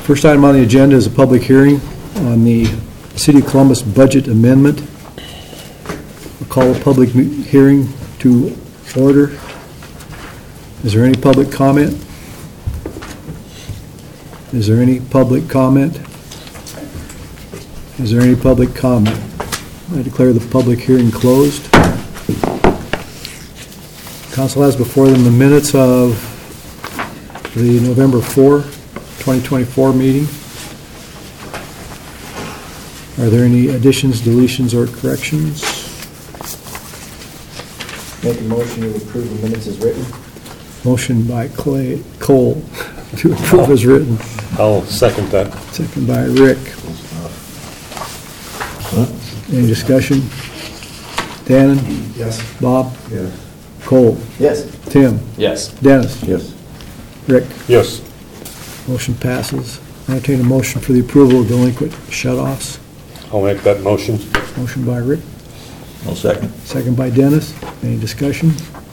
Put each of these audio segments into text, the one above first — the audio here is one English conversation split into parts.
First item on the agenda is a public hearing on the City of Columbus budget amendment. I'll call a public hearing to order. Is there any public comment? Is there any public comment? Is there any public comment? I declare the public hearing closed. Council has before them the minutes of the November 4, 2024 meeting. Are there any additions, deletions, or corrections? Make a motion to approve the minutes as written. Motion by Cole to approve as written. I'll second that. Second by Rick. Any discussion? Dannon? Yes. Bob? Yes. Cole? Yes. Tim? Yes. Dennis? Yes. Rick? Yes. Motion passes. Entertain a motion for the approval of delinquent shut-offs. I'll make that motion. Motion by Rick. I'll second. Second by Dennis. Any discussion?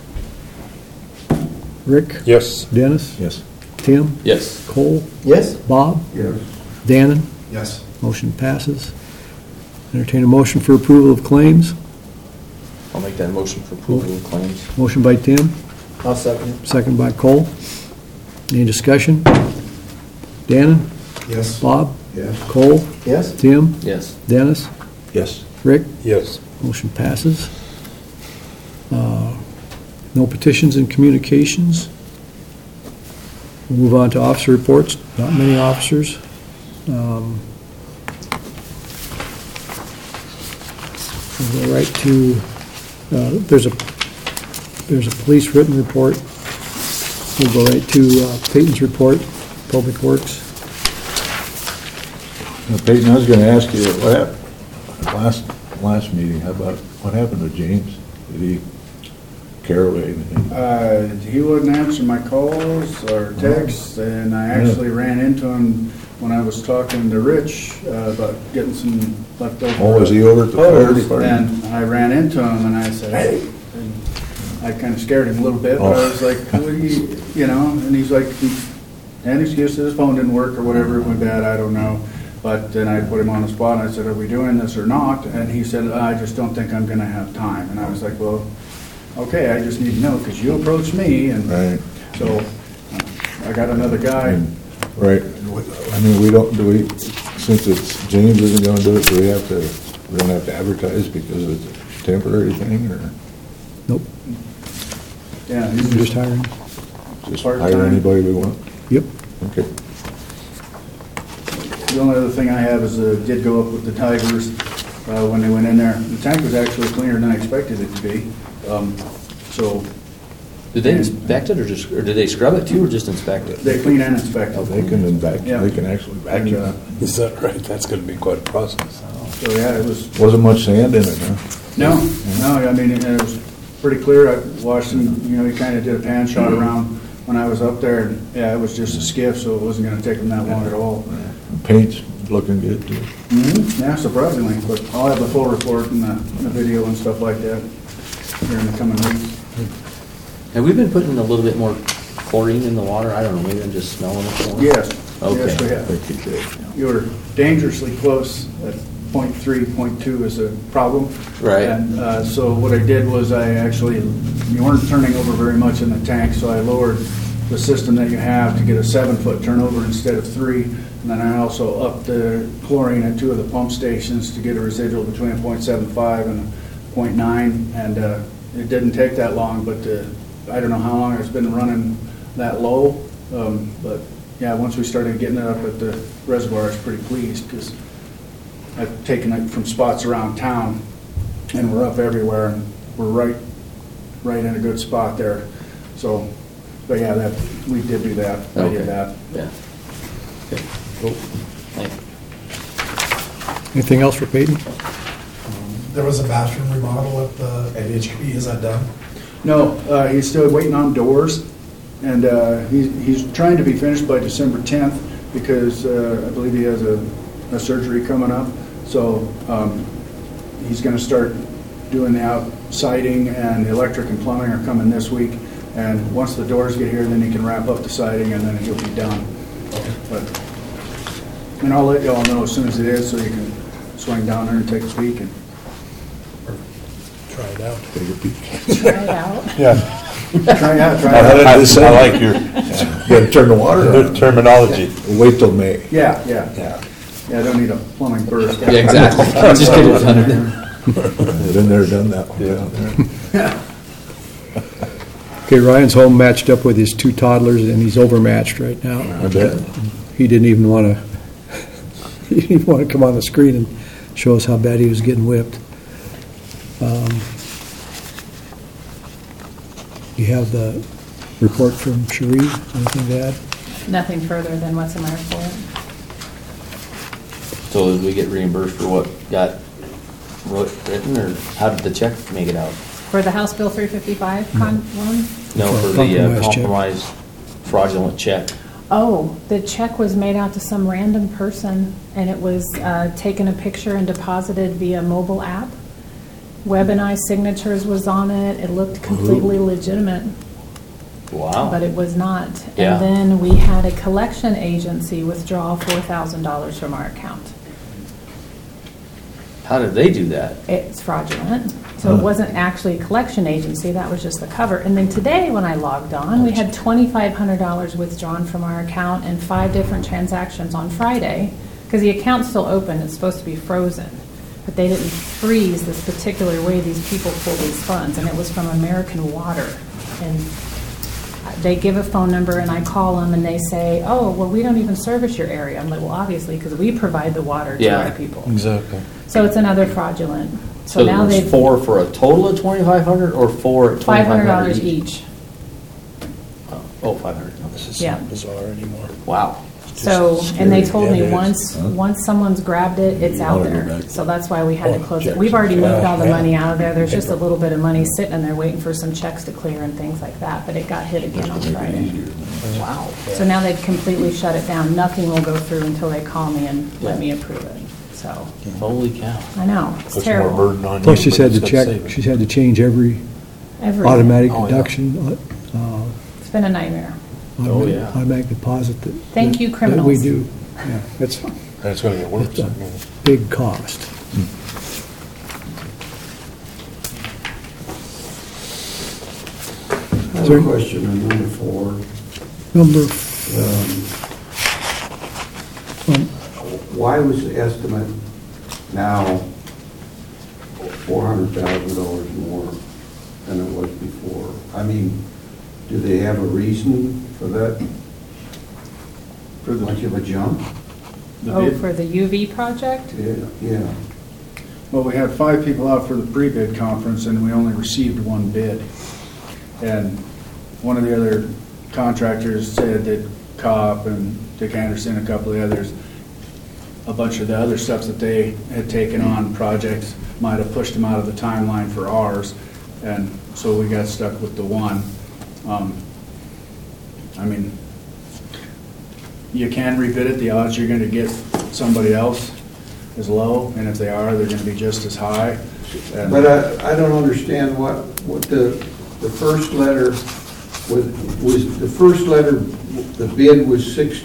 Rick? Yes. Dennis? Yes. Tim? Yes. Cole? Yes. Bob? Yes. Dannon? Yes. Motion passes. Entertain a motion for approval of claims. I'll make that motion for approval of claims. Motion by Tim, I'll second. second by Cole. Any discussion? Dannon? Yes. Bob? Yes. Cole? Yes. Tim? Yes. Dennis? Yes. Rick? Yes. Motion passes. No petitions and communications. We'll move on to officer reports. Not many officers. We'll go right to, there's a police written report. We'll go right to Peyton's report, Public Works. Now, Peyton, I was gonna ask you, what happened, last meeting, how about, what happened to James? Did he care away anything? He wouldn't answer my calls or texts, and I actually ran into him when I was talking to Rich about getting some leftover. Oh, was he over at the fire hose, department? And I ran into him and I said, hey, and I kind of scared him a little bit, but I was like, what do you know, and he's like, any excuse that his phone didn't work or whatever, it went bad, I don't know. But then I put him on the spot and I said, are we doing this or not? And he said, I just don't think I'm gonna have time. And I was like, well, okay, I just need to know, because you approached me, and Right. so I got another guy. Right, I mean, since it's, James isn't gonna do it, we don't have to advertise because it's a temporary thing, or Nope, Yeah, we're he's just just, hiring. just Part-time. hire anybody we want? Yep. Okay. the only other thing I have is, did go up with the Tigers when they went in there. The tank was actually cleaner than I expected it to be. So Did they inspect it or did they scrub it too or just inspect it? they clean and inspect Oh, it. they can Yeah. they can actually vacuum it. Is that right? That's gonna be quite a process. So yeah, it was, Wasn't much sand in it, huh? no, I mean, it was pretty clear. I watched him, he kind of did a pan shot around when I was up there. And yeah, it was just a skiff, so it wasn't gonna take him that long at all. Paint's looking good too. Yeah, surprisingly, but I'll have the full report and the video and stuff like that here in the coming weeks. Have we been putting a little bit more chlorine in the water? I don't know, maybe I'm just smelling it. more. Yes, Okay. yes, we I have. think you did. You were dangerously close at .3, .2 is a problem. Right. And so what I did was you weren't turning over very much in the tank, so I lowered the system that you have to get a 7-foot turnover instead of 3. And then I also upped the chlorine at 2 of the pump stations to get a residual between a .75 and a .9. And it didn't take that long, but I don't know how long it's been running that low. But yeah, once we started getting it up at the reservoir, I was pretty pleased because I've taken it from spots around town and we're up everywhere and we're right in a good spot there. So, but yeah, we did do that. I Okay. did that. Yeah. Okay. Cool. Thank you. Anything else for Peyton? There was a bathroom remodel at HB, is that done? No, he's still waiting on doors, and he's trying to be finished by December 10th because I believe he has a surgery coming up. So he's going to start doing the out siding, and the electric and plumbing are coming this week. And once the doors get here, then he can wrap up the siding, and then he'll be done. But And I'll let y'all know as soon as it is, so you can swing down there and take a peek. And Try it out. Take a peek. Try it out. Yeah. try it out. I like your You gotta turn the water on. terminology. Wait till May. Yeah, I don't need a plumbing burst. Yeah, exactly. Just get it done. Been there, done that one. Yeah. Okay, Ryan's home matched up with his 2 toddlers, and he's overmatched right now. I bet. He didn't even want to, he didn't even want to come on the screen and show us how bad he was getting whipped. You have the report from Cherie, anything to add? Nothing further than what's in my report. So did we get reimbursed for what got written, or how did the check make it out? For the House Bill 355 loan? No, for the Compromise check. compromised fraudulent check. Oh, the check was made out to some random person, and it was taken a picture and deposited via mobile app. Webinized signatures was on it. It looked completely legitimate, Wow. but it was not. Yeah. And then we had a collection agency withdraw $4,000 from our account. How did they do that? It's fraudulent. So it wasn't actually a collection agency, that was just the cover. And then today, when I logged on, we had $2,500 withdrawn from our account and 5 different transactions on Friday, because the account's still open, it's supposed to be frozen. But they didn't freeze this particular way these people pull these funds, and it was from American Water. And they give a phone number, and I call them, and they say, oh, well, we don't even service your area. I'm like, well, obviously, because we provide the water to Yeah. our people. Exactly. So it's another fraudulent. So now there's they've 4 for a total of 2,500, or 4 at 2,500 $500 each. Oh, 500. This is Yeah. not bizarre anymore. Wow. So, and they told me Yeah, it once Huh? someo's grabbed it, it's out Wanna go there. back. So that's why we had to Oh, close it. checks. We've already moved all the Yeah. money out of there. There's just a little bit of money sitting in there waiting for some checks to clear and things like that, but it got hit again on Friday. Wow. So now they've completely shut it down. Nothing will go through until they call me and let me approve it. So, Holy cow. I know, it's Puts more terrible. burden on you. Plus, she's but had to it's gonna check, save it. she's had to change every Every- automatic Oh, yeah. deduction, It's been a nightmare. Oh, yeah. automatic deposit that. Thank that- you, That we criminals. do. Yeah, that's And it's gonna get worse. It's a big cost. I have a question on number 4. Number, Why was the estimate now $400,000 more than it was before? I mean, do they have a reason for that For the, much of a jump? the Oh, bid. for the UV project? Yeah. Well, we had 5 people out for the pre-bid conference, and we only received 1 bid. And one of the other contractors said that COP and Dick Anderson, a couple of the others, a bunch of the other stuff that they had taken on, projects, might have pushed them out of the timeline for ours, and so we got stuck with the 1. I mean, you can rebid it, the odds you're gonna get somebody else is low, and if they are, they're gonna be just as high. And- But I don't understand what the first letter was, the first letter, the bid was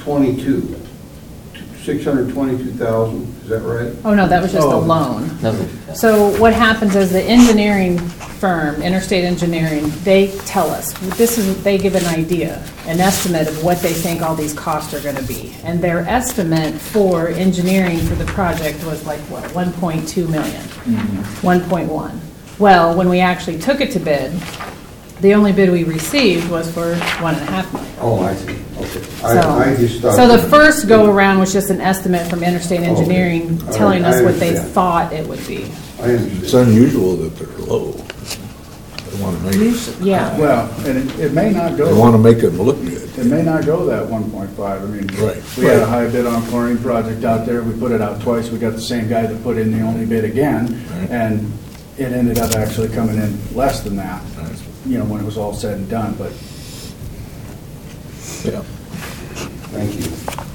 622,000, is that right? Oh, no, that was just a Oh. loan. Nothing. So what happens is the engineering firm, Interstate Engineering, they tell us, they give an idea, an estimate of what they think all these costs are gonna be. And their estimate for engineering for the project was like, what, 1.2 million? 1.1. Well, when we actually took it to bid, the only bid we received was for 1.5 million. Oh, I see, okay. So, I just thought. so the first go-around was just an estimate from Interstate Engineering Okay. telling us I what they understand. thought it would be. I understand. It's unusual that they're low. They want to make, Yeah. Well, and it may not they want go, to make them look good. it may not go that 1.5. I mean, Right. we had a high bid on chlorine project out there. We put it out twice. We got the same guy that put in the only bid again. Right. And it ended up actually coming in less than that, Right. you know, when it was all said and done. But Yeah. Thank you.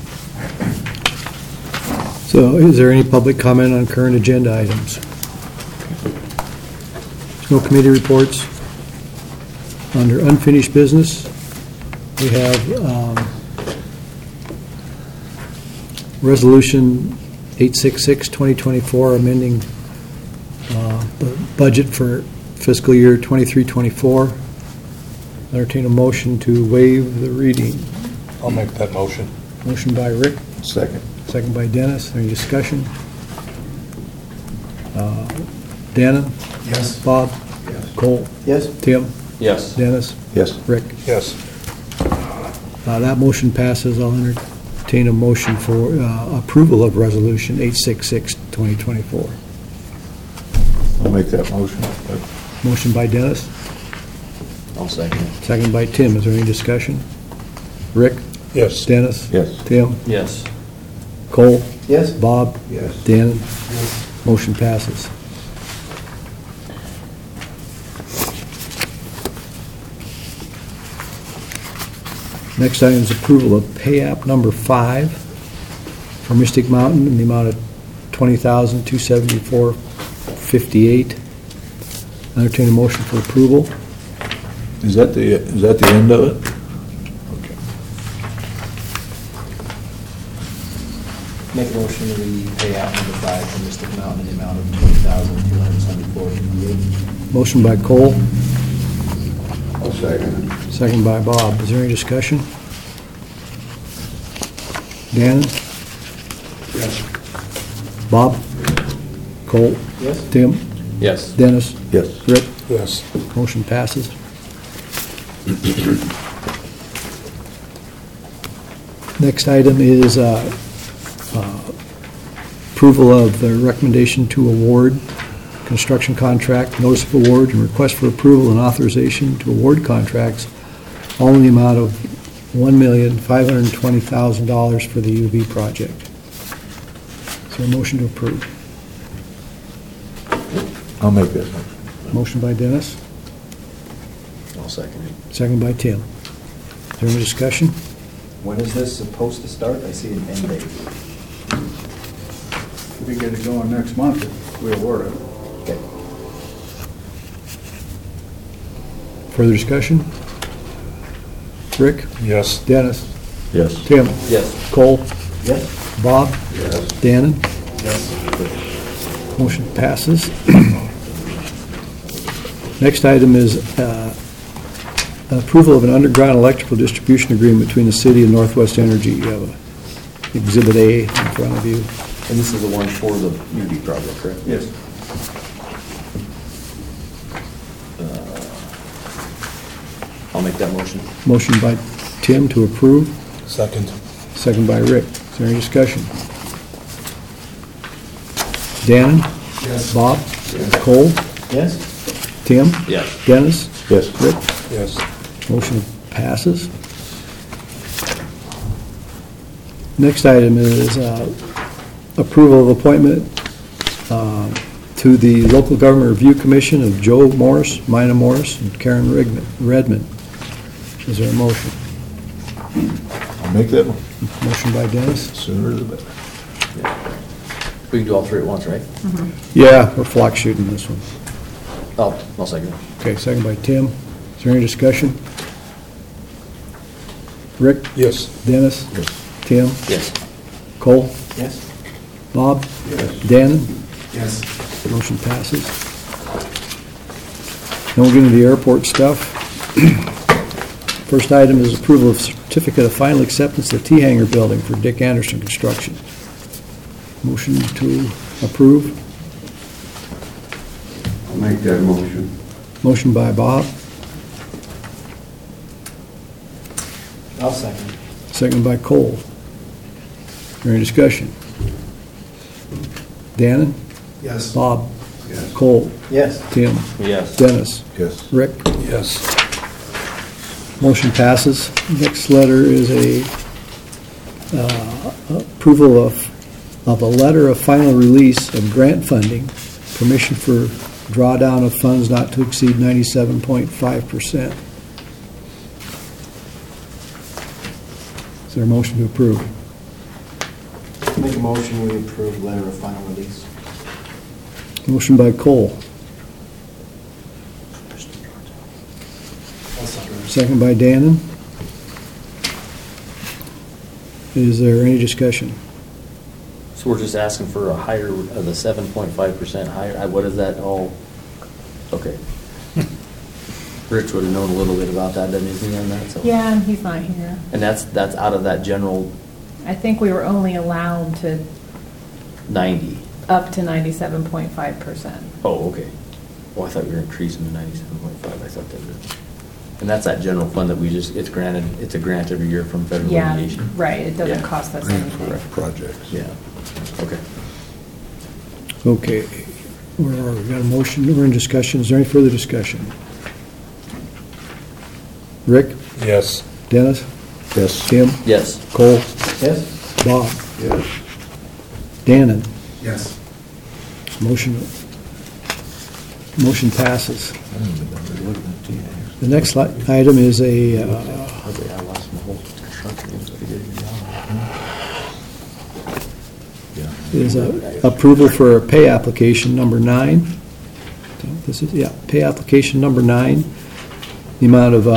so is there any public comment on current agenda items? No committee reports. Under unfinished business, we have Resolution 866, 2024, amending the budget for fiscal year 23-24. Entertain a motion to waive the reading. I'll make that motion. Motion by Rick, Second. second by Dennis. Any discussion? Dana? Yes. Bob? Cole? Yes? Tim? Yes. Dennis? Yes. Rick? Yes. That motion passes. I'll entertain a motion for approval of Resolution 866, 2024. I'll make that motion. Motion by Dennis, I'll second it. second by Tim. Is there any discussion? Rick? Yes. Dennis? Yes. Tim? Yes. Cole? Yes? Bob? Yes. Dan? Motion passes. Next item is approval of pay app number 5 for Mystic Mountain in the amount of $20,274.58. Entertain a motion for approval. Is that the end of it? Okay. Make a motion that we pay out number 5 for Mystic Mountain in the amount of $20,274.58. Motion by Cole, I'll second it. second by Bob. Is there any discussion? Dan? Yes. Bob? Cole? Yes? Tim? Yes. Dennis? Yes. Rick? Yes. Motion passes. Next item is approval of the recommendation to award construction contract, notice of award, and request for approval and authorization to award contracts, all in the amount of $1,520,000 for the UV project. Is there a motion to approve? I'll make that motion. Motion by Dennis, I'll second it. second by Tim. Is there any discussion? When is this supposed to start? I see an end date. We get it going next month if we award it. Okay. Further discussion? Rick? Yes. Dennis? Yes. Tim? Yes. Cole? Yes? Bob? Yes. Dannon? Yes. Motion passes. Next item is approval of an underground electrical distribution agreement between the city and Northwest Energy. You have Exhibit A in front of you. And this is the one for the UV project, correct? Yes. I'll make that motion. Motion by Tim to approve, Second. second by Rick. Is there any discussion? Dannon? Yes. Bob? Cole? Yes? Tim? Yes. Dennis? Yes. Rick? Yes. Motion passes. Next item is approval of appointment to the Local Government Review Commission of Joe Morris, Mina Morris, and Karen Redmond. Is there a motion? I'll make that one. Motion by Dennis? Sooner the better. We can do all three at once, right? Yeah, we're flock shooting this one. I'll second it. Okay, second by Tim. Is there any discussion? Rick? Yes. Dennis? Yes. Tim? Yes. Cole? Yes? Bob? Yes. Dannon? Yes. Motion passes. Then we'll get into the airport stuff. First item is approval of certificate of final acceptance of the T-Hangar building for Dick Anderson Construction. Motion to approve. I'll make that motion. Motion by Bob, I'll second. second by Cole. Is there any discussion? Dannon? Yes. Bob? Yes. Cole? Yes? Tim? Yes. Dennis? Yes. Rick? Yes. Motion passes. Next letter is a approval of a letter of final release of grant funding, permission for drawdown of funds not to exceed 97.5%. Is there a motion to approve? Make a motion, we approve letter of final release. Motion by Cole, second by Dannon. Is there any discussion? So we're just asking for a higher, the 7.5% higher, what is that all? Okay. Rich would have known a little bit about that, doesn't he, on that, so. Yeah, and he's not here. And that's out of that general I think we were only allowed to 90. up to 97.5%. Oh, okay. Well, I thought we were increasing to 97.5, I thought that was, and that's that general fund that we just, it's a grant every year from federal Yeah, aviation. right, it doesn't Yeah. cost us Grant anything. for projects. Yeah, okay. Okay, we got a motion, we're in discussion. Is there any further discussion? Rick? Yes. Dennis? Yes. Tim? Yes. Cole? Yes? Bob? Yes. Dannon? Yes. Motion passes. I don't even remember looking at the The next item is a, I lost my whole construction. is a approval for a pay application number 9. This is, yeah, pay application number 9, the amount of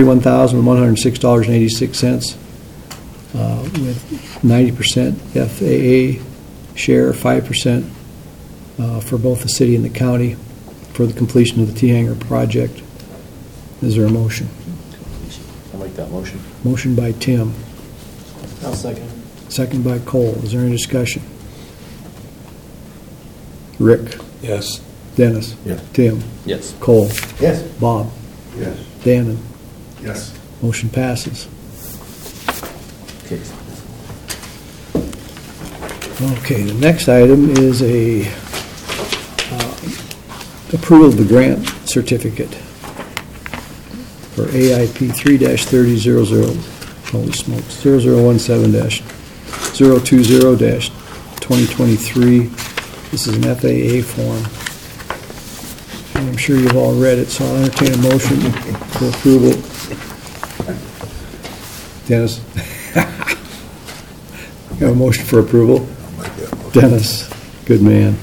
$41,106.86, with 90% FAA share, 5% for both the city and the county for the completion of the T-Hanger project. Is there a motion? I'll make that motion. Motion by Tim, I'll second. second by Cole. Is there any discussion? Rick? Yes. Dennis? Yeah. Tim? Yes. Cole? Yes? Bob? Yes. Dannon? Yes. Motion passes. Okay. Okay, the next item is a approval of the grant certificate for AIP 3-3000, holy smokes, 0017-020-2023. This is an FAA form. And I'm sure you've all read it, so I'll entertain a motion for approval. Dennis? You have a motion for approval? I'll make that motion. Dennis, good man.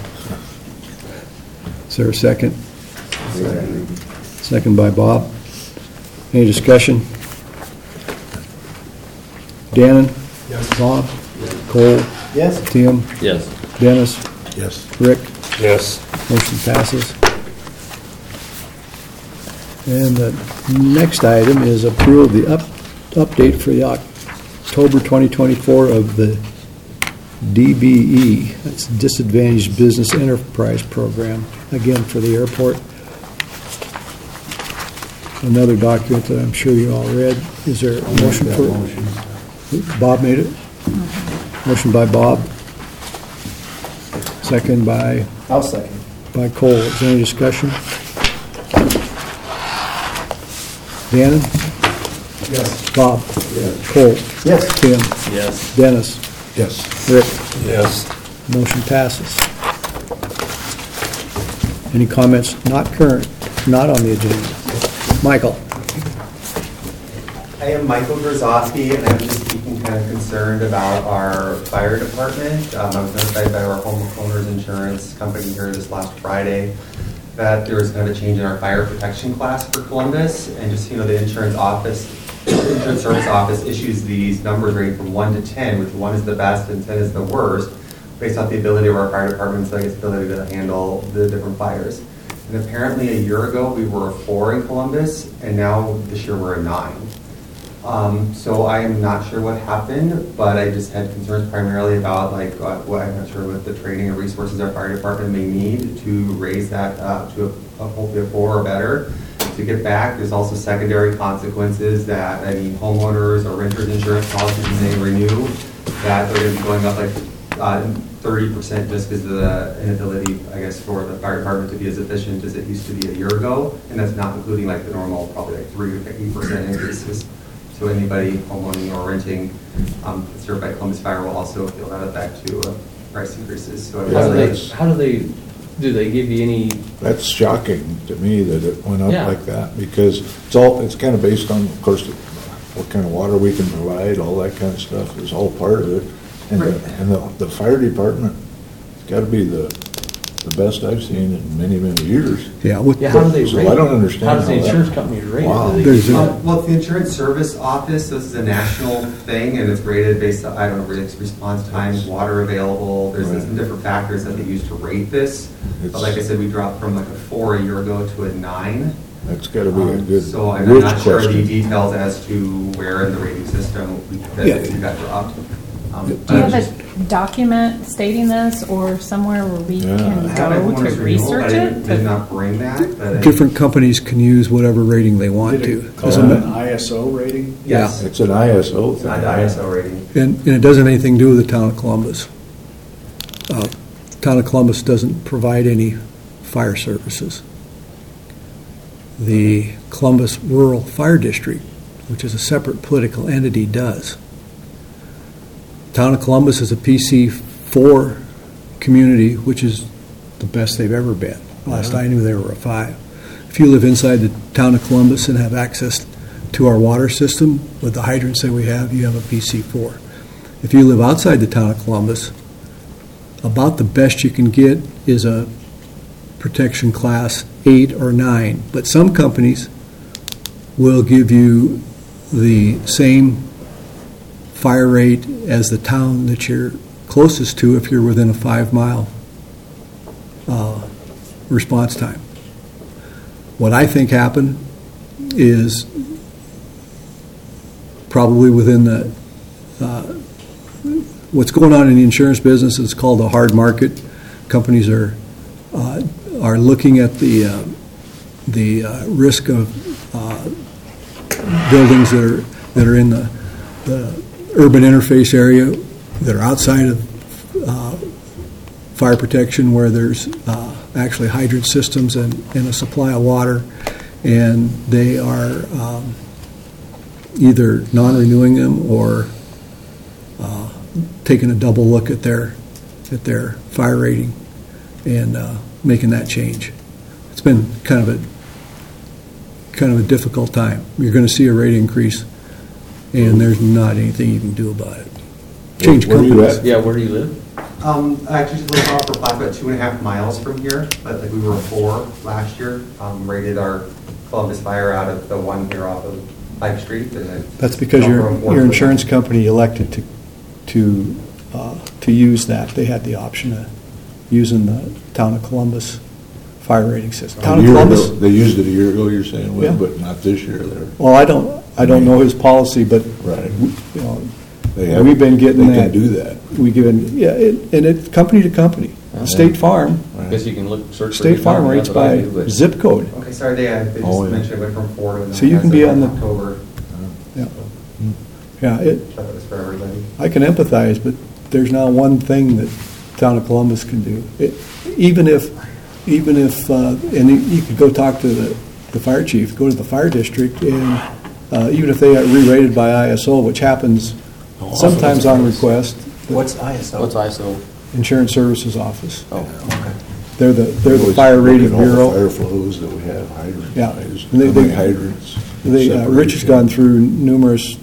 Is there a second? Second by Bob. Any discussion? Dannon? Yes. Bob? Cole? Yes? Tim? Yes. Dennis? Yes. Rick? Yes. Motion passes. And the next item is approval of the update for the October 2024 of the DBE, that's Disadvantaged Business Enterprise Program, again for the airport. Another document that I'm sure you all read. Is there a motion That for? motion. Bob made it? Motion by Bob. Second by I'll second. Cole. Is there any discussion? Dannon? Yes. Bob? Yes. Cole? Yes? Tim? Yes. Dennis? Yes. Rick? Yes. Motion passes. Any comments not current, not on the agenda? Michael? I am Michael Grozowski, and I'm just speaking kind of concerned about our fire department. I was notified by our homeowners insurance company here this last Friday that there was kind of a change in our fire protection class for Columbus, and just, the insurance service office issues these numbers ranging from 1 to 10, which 1 is the best and 10 is the worst, based off the ability of our fire departments, so I guess ability to handle the different fires. And apparently a year ago, we were a 4 in Columbus, and now this year we're a 9. So I am not sure what happened, but I just had concerns primarily about what I'm not sure what the training and resources our fire department may need to raise that to hopefully a 4 or better. To get back, there's also secondary consequences that, homeowners or renters insurance policies when they renew, that they're going to be going up 30% just because of the inability, I guess, for the fire department to be as efficient as it used to be a year ago. And that's not including the normal, probably 3 to 8% increases. So anybody homeowning or renting served by Columbus Fire will also feel that effect to price increases. So Do they give you any? That's shocking to me that it went up Yeah. like that, because it's kind of based on, of course, what kind of water we can provide, all that kind of stuff is all part of it. And the fire department, it's got to be the the best I've seen in many, many years. Yeah, with, Yeah, how do they So rate? I don't understand How does the how that- insurance company rate Wow. it? Do they There's give a- you- Well, the insurance service office, this is a national thing, and it's rated based on, I don't know, it's response times, water available, there's some different factors that they use to rate this. But like I said, we dropped from like a 4 a year ago to a 9. That's gotta be a good So I'm Rich not sure the question. details as to where in the rating system that Yeah. we got dropped. Do you have a document stating this or somewhere where we Yeah. can I have a go to homeowner's renewal, research I it? did not bring that, but. different companies can use whatever rating they want Did to. it call Doesn't it it? an ISO rating? Yes, It's an ISO it's thing. not the ISO rating. And it doesn't have anything to do with the town of Columbus. Town of Columbus doesn't provide any fire services. The Columbus Rural Fire District, which is a separate political entity, does. Town of Columbus is a PC4 community, which is the best they've ever been. Last I knew, they were a 5. If you live inside the town of Columbus and have access to our water system with the hydrants that we have, you have a PC4. If you live outside the town of Columbus, about the best you can get is a protection class 8 or 9. But some companies will give you the same fire rate as the town that you're closest to if you're within a 5-mile response time. What I think happened is probably within the what's going on in the insurance business is called a hard market. Companies are looking at the risk of buildings that are in the urban interface area that are outside of fire protection, where there's actually hydrant systems and a supply of water, and they are either non-renewing them or taking a double look at their fire rating and making that change. It's been kind of a difficult time. You're going to see a rate increase, and there's not anything you can do about it. Change Where are you companies. at? Yeah, where do you live? I actually just lived off for about 2.5 miles from here, but like we were a 4 last year. Rated our Columbus Fire out of the one here off of Pike Street. And That's because your insurance company elected to use that. They had the option of using the town of Columbus fire rating system. Town of Columbus. They used it a year ago, you're saying, Yeah. but not this year. They're Well, I don't know his policy, but right. you know, They have- we've been getting They that. can do that. We given and it's company to company. State Farm. I guess you can search for. State your Farm company, rates that's what I by do, but- zip code. Okay, sorry, they just Oh, yeah. mentioned it went from 4 to 9. So you can as be of on the- October. Yeah, I it. thought that was for everybody. I can empathize, but there's not one thing that town of Columbus can do. Even if, and you could go talk to the fire chief, go to the fire district, and even if they are re-rated by ISO, which happens sometimes on request, What's ISO? What's ISO? Insurance Services Office. Oh, Okay. They're the Always fire look rating at all the bureau. Fire flows that we have, hydrants. Yeah. How And many hydrants? Rich has gone through numerous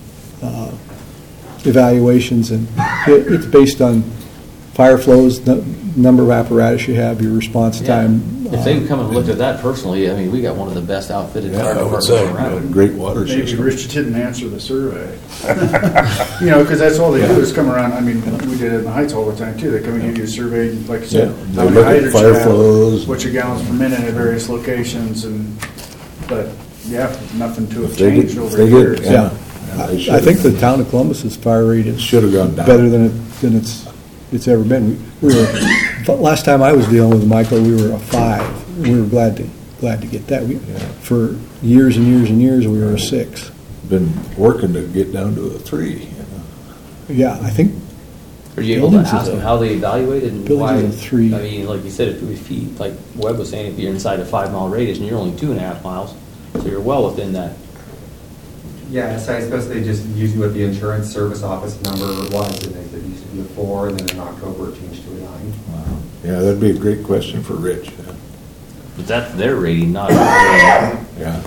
evaluations, and it's based on fire flows, number of apparatus you have, your response time. If they come and looked at that personally, I mean, we got one of the best outfitted Yeah, fire I would departments say, around. great water Maybe system. Rich didn't answer the survey. You know, because that's all they do is come around, I mean, we did it in the Heights all the time too, they come and give you a survey, like I said, Yeah, how they many look at hydrants you fire have, flows. what's your gallons per minute at various locations, but, yeah, nothing to have If they changed get- over they the get- years. Yeah. they I should've think the done town of Columbus's fire rate is Should've gone down. better than it's ever been. We were, last time I was dealing with Michael, we were a 5. We were glad to get that. For years and years and years, we were a 6. Been working to get down to a 3. Yeah, I think Are you able to Buildings is ask them a- how they evaluated and buildings why? is a 3. I mean, like you said, if you, like Webb was saying, if you're inside a 5-mile radius and you're only 2.5 miles, so you're well within that. Yeah, so I suppose they just use what the insurance service office number was, and it used to be a 4, and then in October it changed to a 9. Yeah, that'd be a great question for Rich. But that's their rating, not our rating. Yeah.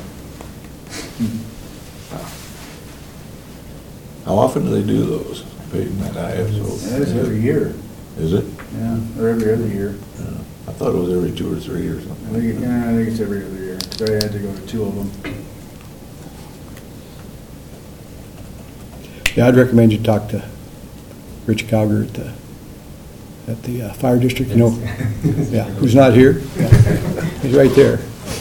How often do they do those? Paying that That is ISO? every year. Is it? Yeah, or every other year. I thought it was every 2 or 3 or I something. think it's every other year. So I had to go to 2 of them. Yeah, I'd recommend you talk to Rich Cowger at the fire district, you know, yeah, who's not here. He's right there.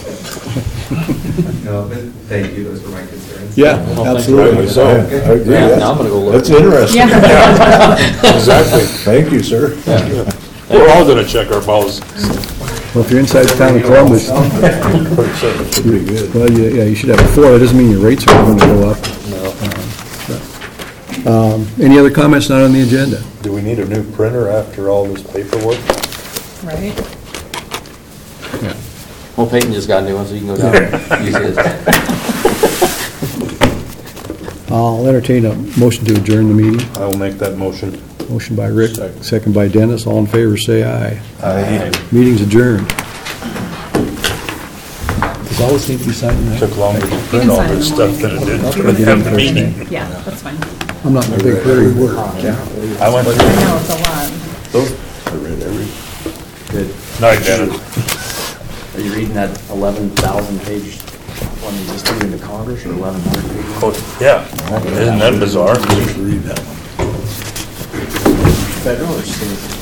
No, but thank you, those were my concerns. Yeah, Well, thanks, absolutely. Ryan. So, I agree. Yeah, now I'm gonna go look. That's interesting. Yeah. Exactly. Thank you, sir. We're all gonna check our balls. Well, if you're inside the town of Columbus, Pretty good. well, yeah, you should have a 4. That doesn't mean your rates are going to go up. Any other comments not on the agenda? Do we need a new printer after all this paperwork? Right? Well, Peyton just got a new one, so you can go down and use his. I'll entertain a motion to adjourn the meeting. I will make that motion. Motion by Rick, Second. second by Dennis. All in favor, say aye. Aye. Meeting's adjourned. Does always need to be signed tonight? Took longer to can print all sign this them stuff all. than it did I'll to get have in the first meeting. thing. Yeah, that's fine. I'm not in a big hurry. I went I through know, it's a lot. those. I read every. Good. Night, Dennis. Are you reading that 11,000 page one you just threw into Congress, or 1,100 page? Oh, yeah. Isn't that bizarre? Just read that one. Federal or state?